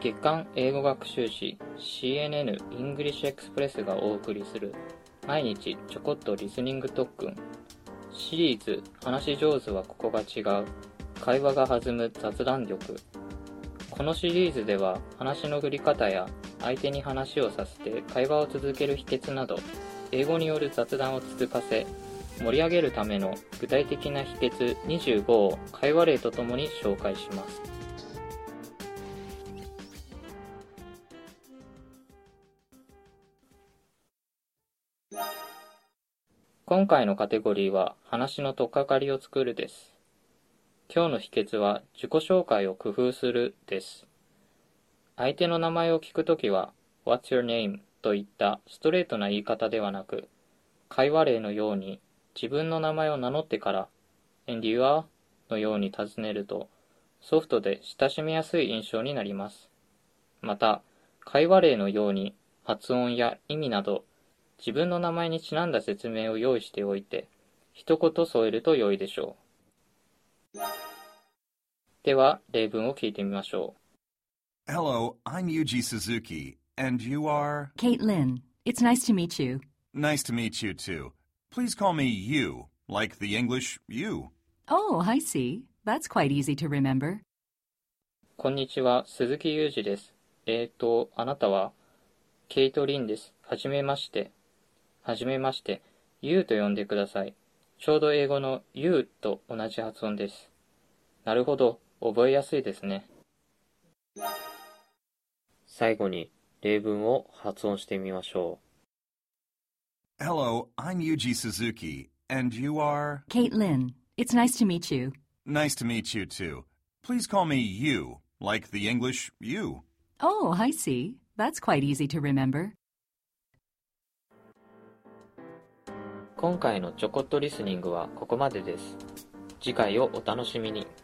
月刊英語学習誌 CNN English Express がお送りする毎日ちょこっとリスニング特訓シリーズ話し上手はここが違う会話が弾む雑談力。このシリーズでは話の振り方や相手に話をさせて会話を続ける秘訣など英語による雑談を続かせ盛り上げるための具体的な秘訣25を会話例とともに紹介します。今回のカテゴリーは話の取っかかりを作るです。今日の秘訣は自己紹介を工夫するです。相手の名前を聞くときは What's your name? といったストレートな言い方ではなく、会話例のように自分の名前を名乗ってから And you are? のように尋ねるとソフトで親しみやすい印象になります。また、会話例のように発音や意味など自分の名前にちなんだ説明を用意しておいて一言添えると良いでしょう。では例文を聞いてみましょう。Hello, I'm Yuji Suzuki, and you are? Kate Lynn. It's nice to meet you. Nice to meet you too. Please call me you, like the English you. Oh, I see. That's quite easy to remember. こんにちは、鈴木裕二です。あなたはケイト・リンです。はじめまして。You と呼んでください。ちょうど英語の You と同じ発音です。なるほど、覚えやすいですね。最後に例文を発音してみましょう。Hello, I'm Yuji Suzuki, and you are? Kate Lynn. It's nice to meet you. Nice to meet you too. Please call me you, like the English you. Oh, I see. That's quite easy to remember. 今回のちょこっとリスニングはここまでです。次回をお楽しみに。